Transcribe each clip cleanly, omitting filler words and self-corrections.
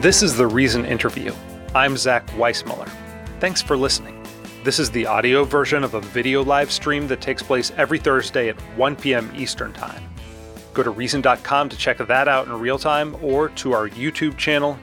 This is The Reason Interview. I'm Zach Weissmuller. Thanks for listening. This is the audio version of a video live stream that takes place every Thursday at 1 p.m. Eastern Time. Go to Reason.com to check that out in real time, or to our YouTube channel,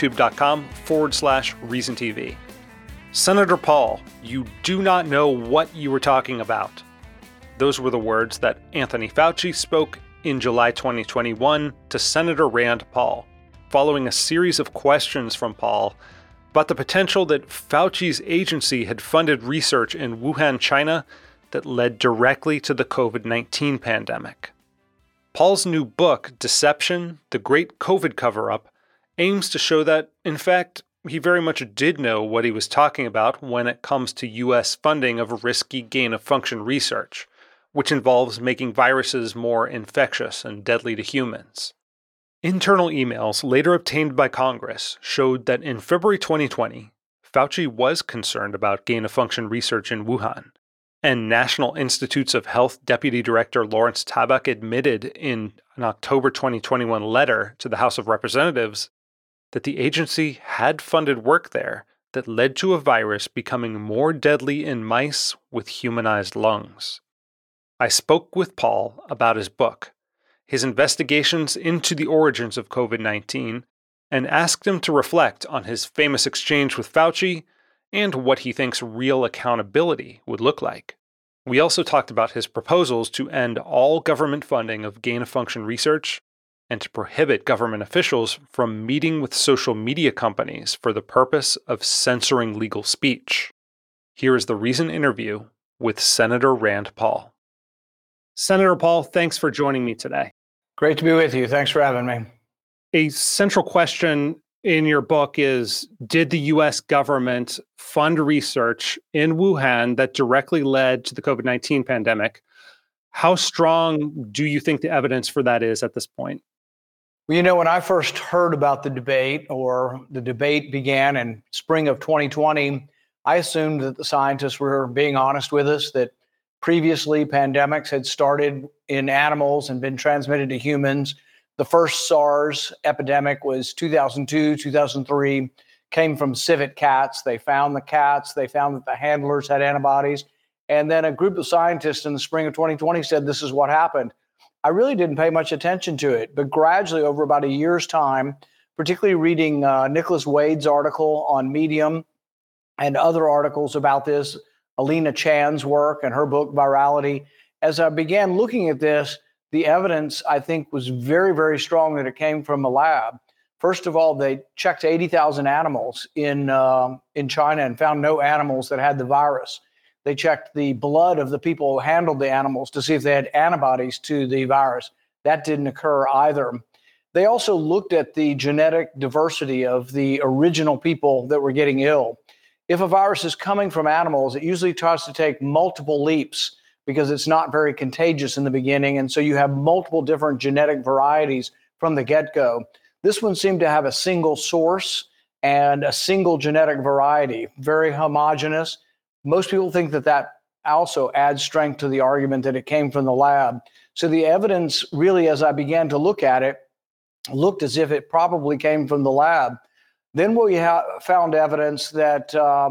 youtube.com/ReasonTV. Senator Paul, you do not know what you were talking about. Those were the words that Anthony Fauci spoke in July 2021 to Senator Rand Paul, following a series of questions from Paul about the potential that Fauci's agency had funded research in Wuhan, China, that led directly to the COVID-19 pandemic. Paul's new book, Deception: The Great COVID Cover-Up, aims to show that, in fact, he very much did know what he was talking about when it comes to U.S. funding of risky gain-of-function research, which involves making viruses more infectious and deadly to humans. Internal emails later obtained by Congress showed that in February 2020, Fauci was concerned about gain-of-function research in Wuhan, and National Institutes of Health Deputy Director Lawrence Tabak admitted in an October 2021 letter to the House of Representatives that the agency had funded work there that led to a virus becoming more deadly in mice with humanized lungs. I spoke with Paul about his book, his investigations into the origins of COVID-19, and asked him to reflect on his famous exchange with Fauci and what he thinks real accountability would look like. We also talked about his proposals to end all government funding of gain-of-function research and to prohibit government officials from meeting with social media companies for the purpose of censoring legal speech. Here is the Reason interview with Senator Rand Paul. Senator Paul, thanks for joining me today. Great to be with you. Thanks for having me. A central question in your book is, did the U.S. government fund research in Wuhan that directly led to the COVID-19 pandemic? How strong do you think the evidence for that is at this point? Well, when I first heard about the debate, or the debate began in spring of 2020, I assumed that the scientists were being honest with us, that previously pandemics had started in animals and been transmitted to humans. The first SARS epidemic was 2002, 2003, came from civet cats. They found the cats. They found that the handlers had antibodies. And then a group of scientists in the spring of 2020 said, this is what happened. I really didn't pay much attention to it, but gradually over about a year's time, particularly reading Nicholas Wade's article on Medium and other articles about this, Alina Chan's work and her book Virality, as I began looking at this, the evidence, I think, was very, very strong that it came from a lab. First of all, they checked 80,000 animals in China and found no animals that had the virus. They checked the blood of the people who handled the animals to see if they had antibodies to the virus. That didn't occur either. They also looked at the genetic diversity of the original people that were getting ill. If a virus is coming from animals, it usually tries to take multiple leaps because it's not very contagious in the beginning. And so you have multiple different genetic varieties from the get-go. This one seemed to have a single source and a single genetic variety, very homogeneous. Most people think that that also adds strength to the argument that it came from the lab. So the evidence really, as I began to look at it, looked as if it probably came from the lab. Then we found evidence that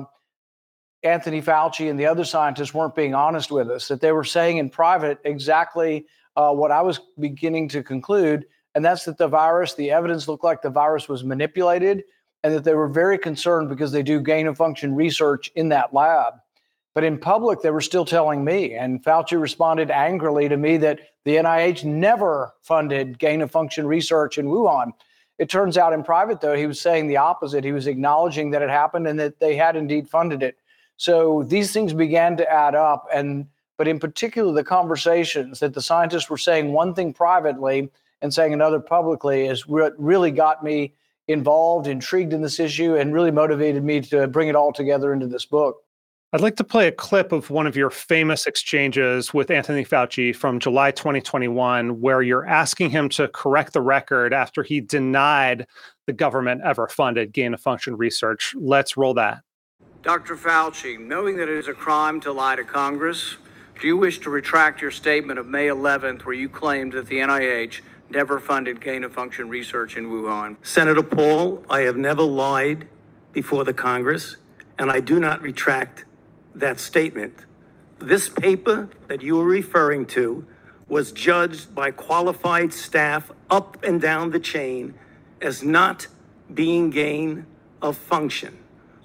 Anthony Fauci and the other scientists weren't being honest with us, that they were saying in private exactly what I was beginning to conclude, and that's that the evidence looked like the virus was manipulated, and that they were very concerned because they do gain-of-function research in that lab. But in public, they were still telling me, and Fauci responded angrily to me that the NIH never funded gain-of-function research in Wuhan. It turns out in private, though, he was saying the opposite. He was acknowledging that it happened and that they had indeed funded it. So these things began to add up. But in particular, the conversations that the scientists were saying one thing privately and saying another publicly is what really got me involved, intrigued in this issue, and really motivated me to bring it all together into this book. I'd like to play a clip of one of your famous exchanges with Anthony Fauci from July 2021, where you're asking him to correct the record after he denied the government ever funded gain-of-function research. Let's roll that. Dr. Fauci, knowing that it is a crime to lie to Congress, do you wish to retract your statement of May 11th, where you claimed that the NIH never funded gain-of-function research in Wuhan. Senator Paul, I have never lied before the Congress, and I do not retract that statement. This paper that you are referring to was judged by qualified staff up and down the chain as not being gain of function.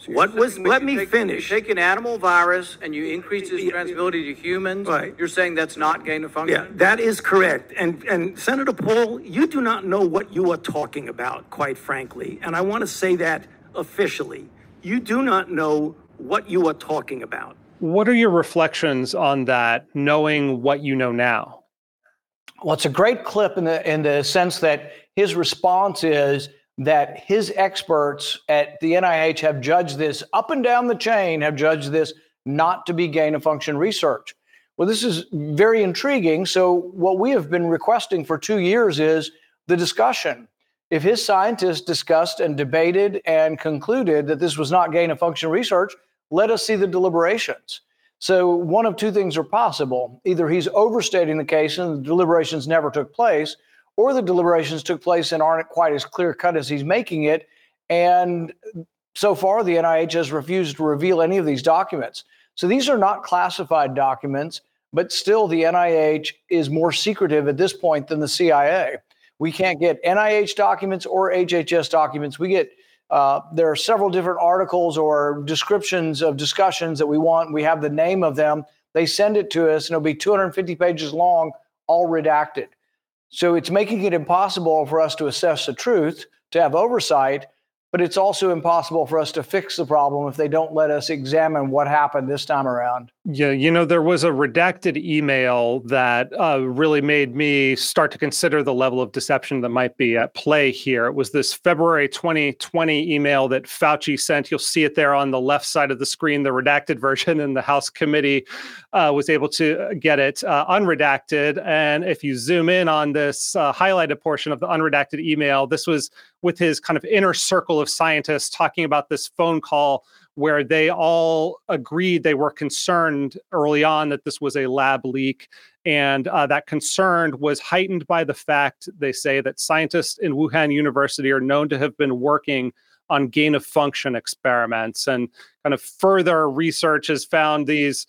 Let me finish. You take an animal virus and you increase its transmissibility to humans. Right. You're saying that's not gain of function? Yeah, that is correct. And Senator Paul, you do not know what you are talking about, quite frankly. And I want to say that officially. You do not know what you are talking about. What are your reflections on that, knowing what you know now? Well, it's a great clip in the sense that his response is that his experts at the NIH have judged this up and down the chain, have judged this not to be gain-of-function research. Well, this is very intriguing. So what we have been requesting for 2 years is the discussion. If his scientists discussed and debated and concluded that this was not gain-of-function research, let us see the deliberations. So one of two things are possible. Either he's overstating the case and the deliberations never took place, or the deliberations took place and aren't quite as clear-cut as he's making it. And so far, the NIH has refused to reveal any of these documents. So these are not classified documents, but still the NIH is more secretive at this point than the CIA. We can't get NIH documents or HHS documents. We get, there are several different articles or descriptions of discussions that we want. We have the name of them. They send it to us and it'll be 250 pages long, all redacted. So it's making it impossible for us to assess the truth, to have oversight, but it's also impossible for us to fix the problem if they don't let us examine what happened this time around. Yeah, there was a redacted email that really made me start to consider the level of deception that might be at play here. It was this February 2020 email that Fauci sent. You'll see it there on the left side of the screen, the redacted version, and the House committee was able to get it unredacted. And if you zoom in on this highlighted portion of the unredacted email, this was with his kind of inner circle of scientists talking about this phone call where they all agreed they were concerned early on that this was a lab leak. And that concern was heightened by the fact, they say, that scientists in Wuhan University are known to have been working on gain-of-function experiments. And kind of further research has found these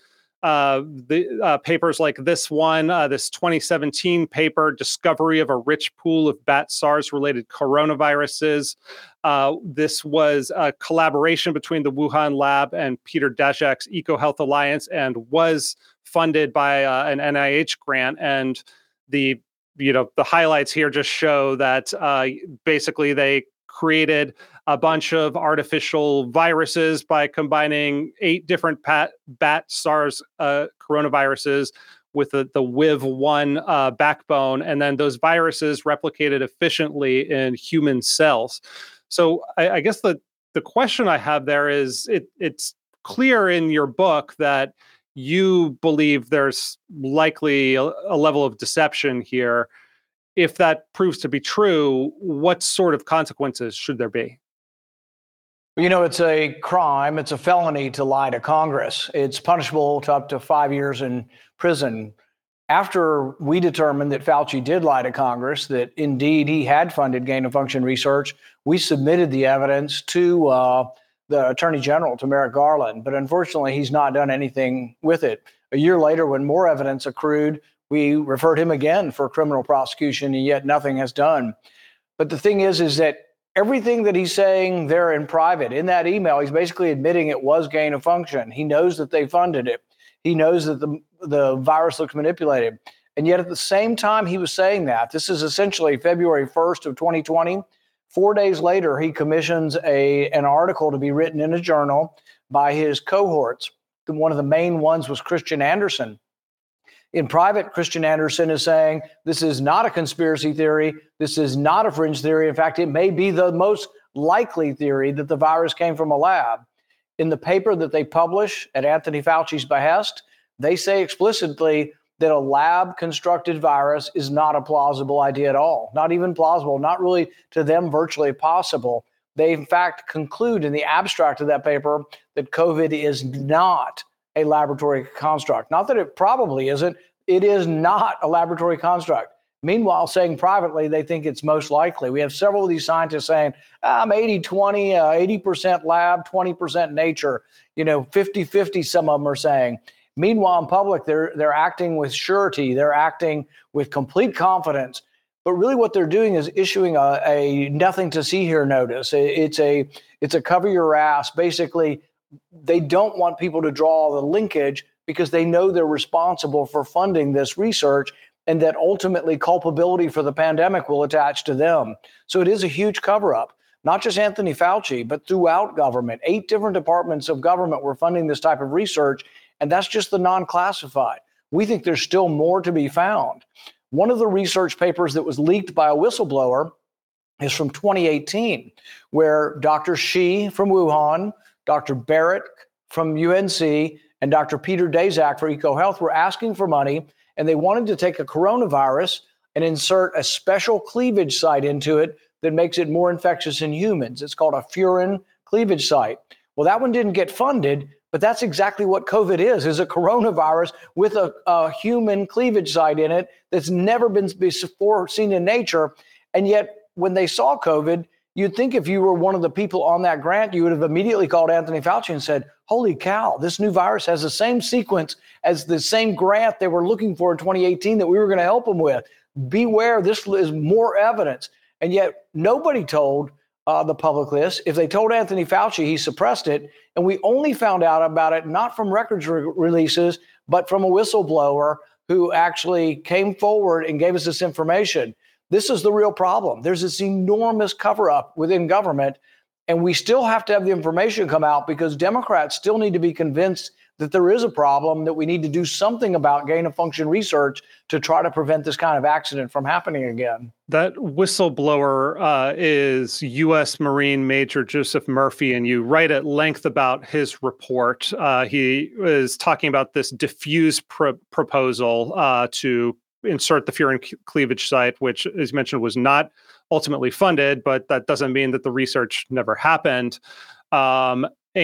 papers like this one, this 2017 paper, Discovery of a Rich Pool of Bat SARS-related Coronaviruses. This was a collaboration between the Wuhan lab and Peter Daszak's EcoHealth Alliance and was funded by an NIH grant. And the highlights here just show that basically they created a bunch of artificial viruses by combining 8 different bat SARS coronaviruses with the WIV1 backbone, and then those viruses replicated efficiently in human cells. So I guess the question I have there is, it's clear in your book that you believe there's likely a level of deception here. If that proves to be true, what sort of consequences should there be? It's a crime. It's a felony to lie to Congress. It's punishable to up to 5 years in prison. After we determined that Fauci did lie to Congress, that indeed he had funded gain-of-function research, we submitted the evidence to the Attorney General, to Merrick Garland. But unfortunately, he's not done anything with it. A year later, when more evidence accrued, we referred him again for criminal prosecution, and yet nothing has done. But the thing is that everything that he's saying there in private, in that email, he's basically admitting it was gain of function. He knows that they funded it. He knows that the virus looks manipulated. And yet at the same time he was saying that, this is essentially February 1st of 2020, 4 days later, he commissions an article to be written in a journal by his cohorts. One of the main ones was Christian Anderson. In private, Christian Anderson is saying this is not a conspiracy theory. This is not a fringe theory. In fact, it may be the most likely theory that the virus came from a lab. In the paper that they publish at Anthony Fauci's behest, they say explicitly that a lab-constructed virus is not a plausible idea at all. Not even plausible, not really to them virtually possible. They, in fact, conclude in the abstract of that paper that COVID is not a laboratory construct. Not that it probably isn't. It is not a laboratory construct. Meanwhile, saying privately, they think it's most likely. We have several of these scientists saying, I'm 80-20, 80% lab, 20% nature, 50-50, some of them are saying. Meanwhile, in public, they're acting with surety. They're acting with complete confidence. But really what they're doing is issuing a nothing to see here notice. It's a cover your ass. Basically, they don't want people to draw the linkage because they know they're responsible for funding this research, and that ultimately culpability for the pandemic will attach to them. So it is a huge cover-up. Not just Anthony Fauci, but throughout government. 8 different departments of government were funding this type of research, and that's just the non-classified. We think there's still more to be found. One of the research papers that was leaked by a whistleblower is from 2018, where Dr. Shi from Wuhan, Dr. Barrett from UNC, and Dr. Peter Daszak for EcoHealth were asking for money, and they wanted to take a coronavirus and insert a special cleavage site into it that makes it more infectious in humans. It's called a furin cleavage site. Well, that one didn't get funded, but that's exactly what COVID is a coronavirus with a human cleavage site in it that's never been before seen in nature. And yet, when they saw COVID, you'd think if you were one of the people on that grant, you would have immediately called Anthony Fauci and said, holy cow, this new virus has the same sequence as the same grant they were looking for in 2018 that we were going to help them with. Beware, this is more evidence. And yet nobody told the public this. If they told Anthony Fauci, he suppressed it. And we only found out about it not from records releases, but from a whistleblower who actually came forward and gave us this information. This is the real problem. There's this enormous cover-up within government, and we still have to have the information come out because Democrats still need to be convinced that there is a problem, that we need to do something about gain-of-function research to try to prevent this kind of accident from happening again. That whistleblower is U.S. Marine Major Joseph Murphy, and you write at length about his report. He is talking about this diffuse proposal to insert the furin cleavage site, which, as mentioned, was not ultimately funded, but that doesn't mean that the research never happened. What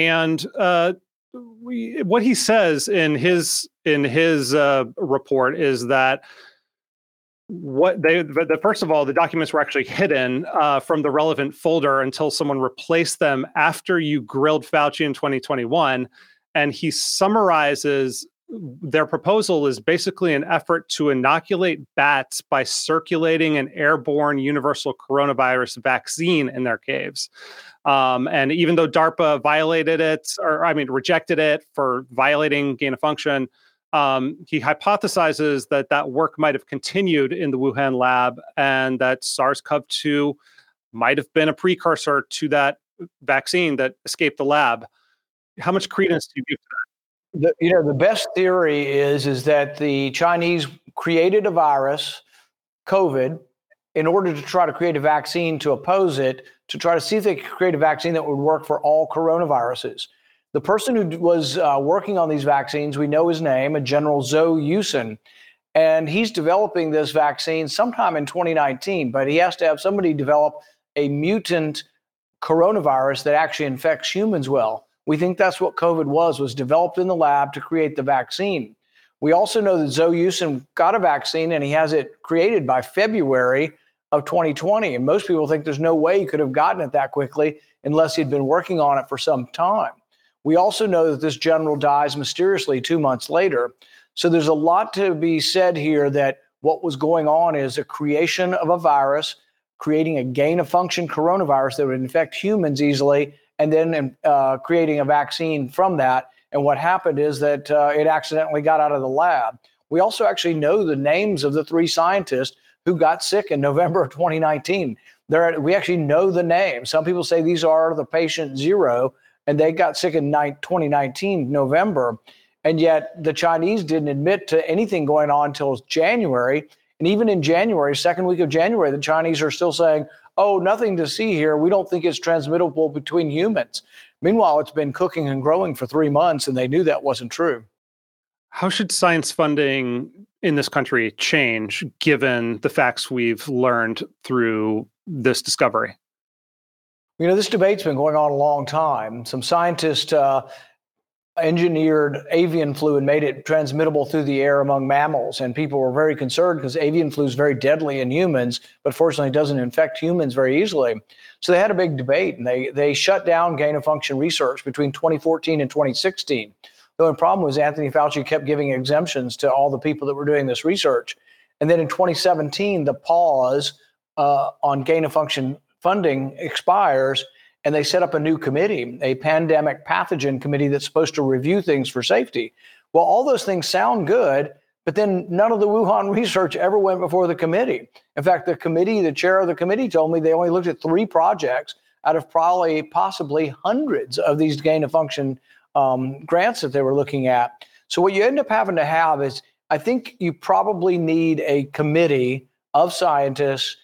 he says in his report is that first of all, the documents were actually hidden from the relevant folder until someone replaced them after you grilled Fauci in 2021, and he summarizes their proposal is basically an effort to inoculate bats by circulating an airborne universal coronavirus vaccine in their caves. And even though DARPA rejected it for violating gain of function, he hypothesizes that work might have continued in the Wuhan lab and that SARS-CoV-2 might have been a precursor to that vaccine that escaped the lab. How much credence do you give to that? The best theory is that the Chinese created a virus, COVID, in order to try to create a vaccine to oppose it, to try to see if they could create a vaccine that would work for all coronaviruses. The person who was working on these vaccines, we know his name, a General Zhou Yuzhen, and he's developing this vaccine sometime in 2019, but he has to have somebody develop a mutant coronavirus that actually infects humans well. We think that's what COVID was developed in the lab to create the vaccine. We also know that Zhou Yuzhen got a vaccine and he has it created by February of 2020. And most people think there's no way he could have gotten it that quickly unless he'd been working on it for some time. We also know that this general dies mysteriously 2 months later. So there's a lot to be said here that what was going on is a creation of a virus, creating a gain-of-function coronavirus that would infect humans easily, and then creating a vaccine from that. And what happened is that it accidentally got out of the lab. We also actually know the names of the 3 scientists who got sick in November of 2019. We actually know the names. Some people say these are the patient 0, and they got sick in 2019, November. And yet the Chinese didn't admit to anything going on until January. And even in January, second week of January, the Chinese are still saying, oh, nothing to see here. We don't think it's transmittable between humans. Meanwhile, it's been cooking and growing for 3 months, and they knew that wasn't true. How should science funding in this country change given the facts we've learned through this discovery? This debate's been going on a long time. Some scientists engineered avian flu and made it transmittable through the air among mammals. And people were very concerned because avian flu is very deadly in humans, but fortunately doesn't infect humans very easily. So they had a big debate, and they shut down gain-of-function research between 2014 and 2016. The only problem was Anthony Fauci kept giving exemptions to all the people that were doing this research. And then in 2017, the pause on gain-of-function funding expires, and they set up a new committee, a pandemic pathogen committee that's supposed to review things for safety. Well, all those things sound good, but then none of the Wuhan research ever went before the committee. In fact, the chair of the committee told me they only looked at 3 projects out of possibly hundreds of these gain-of-function grants that they were looking at. So what you end up having to have is, I think you probably need a committee of scientists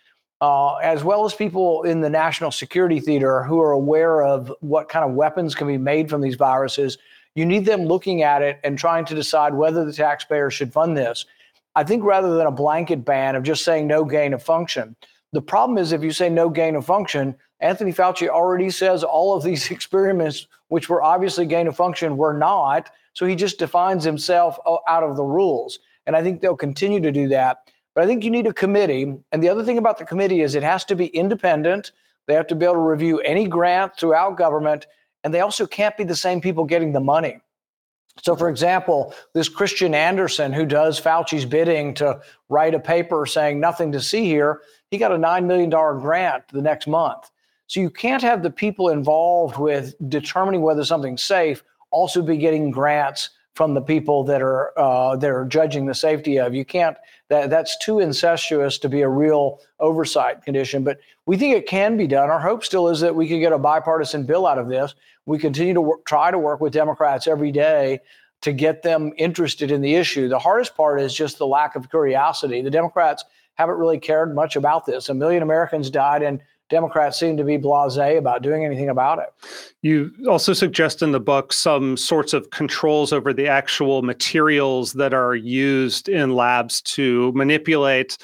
as well as people in the national security theater who are aware of what kind of weapons can be made from these viruses. You need them looking at it and trying to decide whether the taxpayer should fund this. I think rather than a blanket ban of just saying no gain of function. The problem is if you say no gain of function, Anthony Fauci already says all of these experiments, which were obviously gain of function, were not. So he just defines himself out of the rules. And I think they'll continue to do that. But I think you need a committee. And the other thing about the committee is it has to be independent. They have to be able to review any grant throughout government. And they also can't be the same people getting the money. So, for example, this Christian Anderson, who does Fauci's bidding to write a paper saying nothing to see here, he got a $9 million grant the next month. So you can't have the people involved with determining whether something's safe also be getting grants from the people that are judging the safety of. You can't, that's too incestuous to be a real oversight condition. But we think it can be done. Our hope still is that we can get a bipartisan bill out of this. We continue to try to work with Democrats every day to get them interested in the issue. The hardest part is just the lack of curiosity. The Democrats haven't really cared much about this. 1 million Americans died, and Democrats seem to be blasé about doing anything about it. You also suggest in the book some sorts of controls over the actual materials that are used in labs to manipulate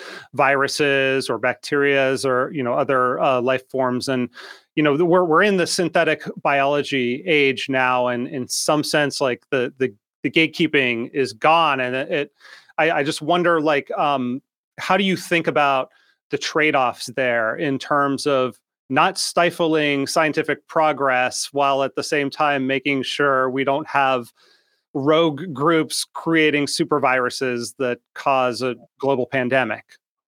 viruses or bacterias or other life forms. And we're in the synthetic biology age now, and in some sense, like the gatekeeping is gone. And I just wonder, how do you think about the trade-offs there in terms of not stifling scientific progress while at the same time making sure we don't have rogue groups creating super viruses that cause a global pandemic?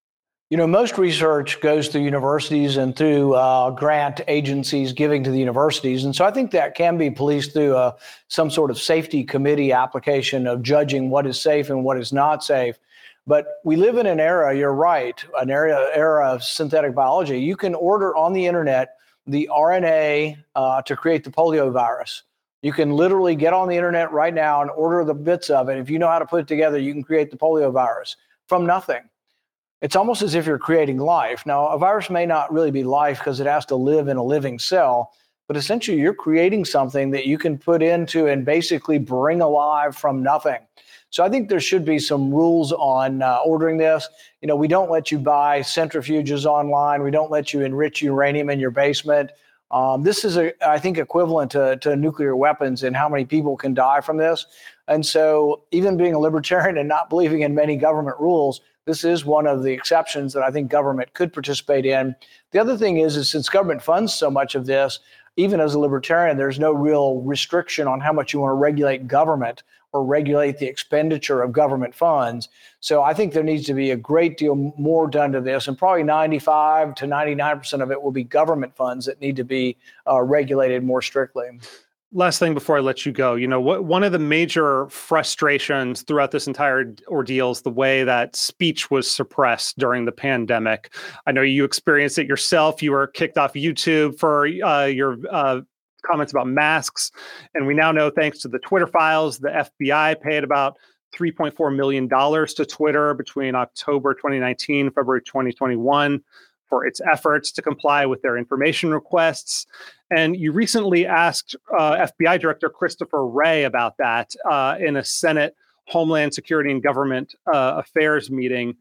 Most research goes through universities and through grant agencies giving to the universities. And so I think that can be policed through some sort of safety committee application of judging what is safe and what is not safe. But we live in an era, you're right, an era of synthetic biology. You can order on the internet the RNA to create the polio virus. You can literally get on the internet right now and order the bits of it. If you know how to put it together, you can create the polio virus from nothing. It's almost as if you're creating life. Now, a virus may not really be life because it has to live in a living cell, but essentially you're creating something that you can put into and basically bring alive from nothing. So I think there should be some rules on ordering this. We don't let you buy centrifuges online. We don't let you enrich uranium in your basement. This is, I think, equivalent to nuclear weapons and how many people can die from this. And so even being a libertarian and not believing in many government rules, this is one of the exceptions that I think government could participate in. The other thing is since government funds so much of this, even as a libertarian, there's no real restriction on how much you want to regulate government or regulate the expenditure of government funds. So I think there needs to be a great deal more done to this, and probably 95 to 99% of it will be government funds that need to be regulated more strictly. Last thing before I let you go, one of the major frustrations throughout this entire ordeal is the way that speech was suppressed during the pandemic. I know you experienced it yourself. You were kicked off YouTube for your comments about masks. And we now know, thanks to the Twitter files, the FBI paid about $3.4 million to Twitter between October 2019 and February 2021 for its efforts to comply with their information requests. And you recently asked FBI Director Christopher Wray about that in a Senate Homeland Security and Government Affairs meeting.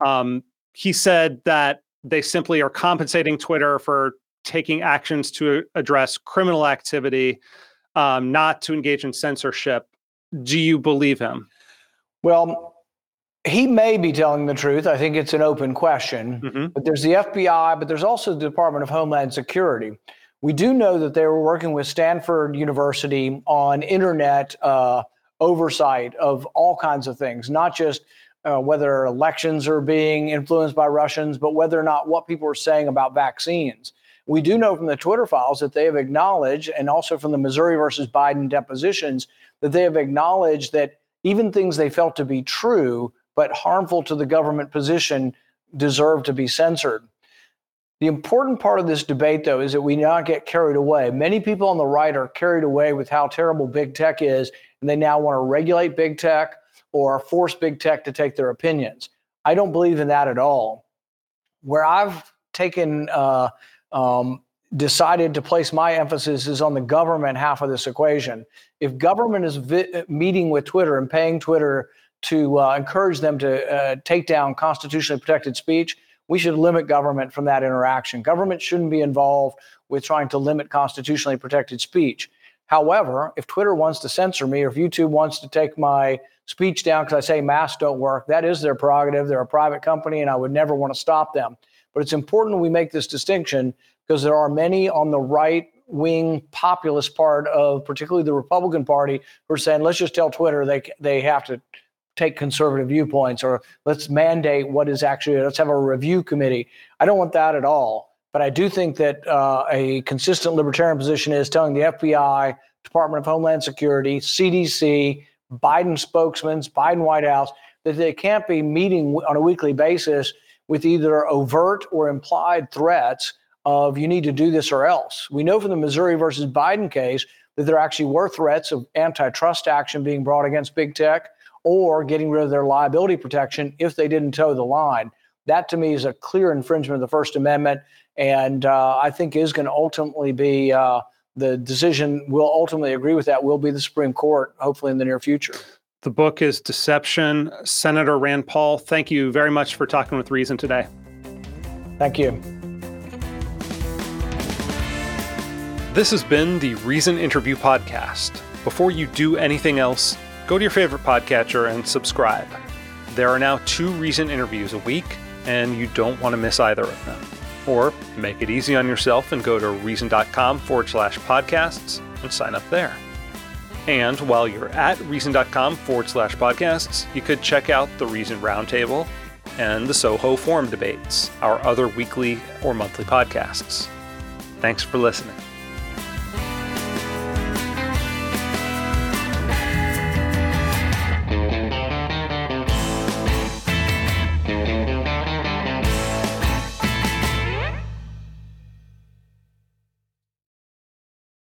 He said that they simply are compensating Twitter for taking actions to address criminal activity. not to engage in censorship. Do you believe him? Well, he may be telling the truth. I think it's an open question. But there's the FBI, but there's also the Department of Homeland Security. We do know that they were working with Stanford University on internet oversight of all kinds of things, not just whether elections are being influenced by Russians, but whether or not what people are saying about vaccines. We do know from the Twitter files that they have acknowledged, and also from the Missouri versus Biden depositions, that they have acknowledged that even things they felt to be true but harmful to the government position deserve to be censored. The important part of this debate, though, is that we not get carried away. Many people on the right are carried away with how terrible big tech is, and they now want to regulate big tech or force big tech to take their opinions. I don't believe in that at all. Where I've decided to place my emphasis is on the government half of this equation. If government is meeting with Twitter and paying Twitter to encourage them to take down constitutionally protected speech, we should limit government from that interaction. Government shouldn't be involved with trying to limit constitutionally protected speech. However, if Twitter wants to censor me, or if YouTube wants to take my speech down because I say masks don't work, that is their prerogative. They're a private company, and I would never want to stop them. But it's important we make this distinction because there are many on the right-wing populist part of particularly the Republican Party who are saying, let's just tell Twitter they have to take conservative viewpoints, or let's mandate what is actually, let's have a review committee. I don't want that at all. But I do think that a consistent libertarian position is telling the FBI, Department of Homeland Security, CDC, Biden spokesmen, Biden White House, that they can't be meeting on a weekly basis with either overt or implied threats of you need to do this or else. We know from the Missouri versus Biden case that there actually were threats of antitrust action being brought against big tech or getting rid of their liability protection if they didn't toe the line. That to me is a clear infringement of the First Amendment, and I think is going to ultimately be the decision we'll ultimately agree with that will be the Supreme Court, hopefully in the near future. The book is Deception. Senator Rand Paul, thank you very much for talking with Reason today. Thank you. This has been the Reason Interview Podcast. Before you do anything else, go to your favorite podcatcher and subscribe. There are now 2 Reason interviews a week, and you don't want to miss either of them. Or make it easy on yourself and go to reason.com/podcasts and sign up there. And while you're at reason.com/podcasts, you could check out the Reason Roundtable and the Soho Forum Debates, our other weekly or monthly podcasts. Thanks for listening.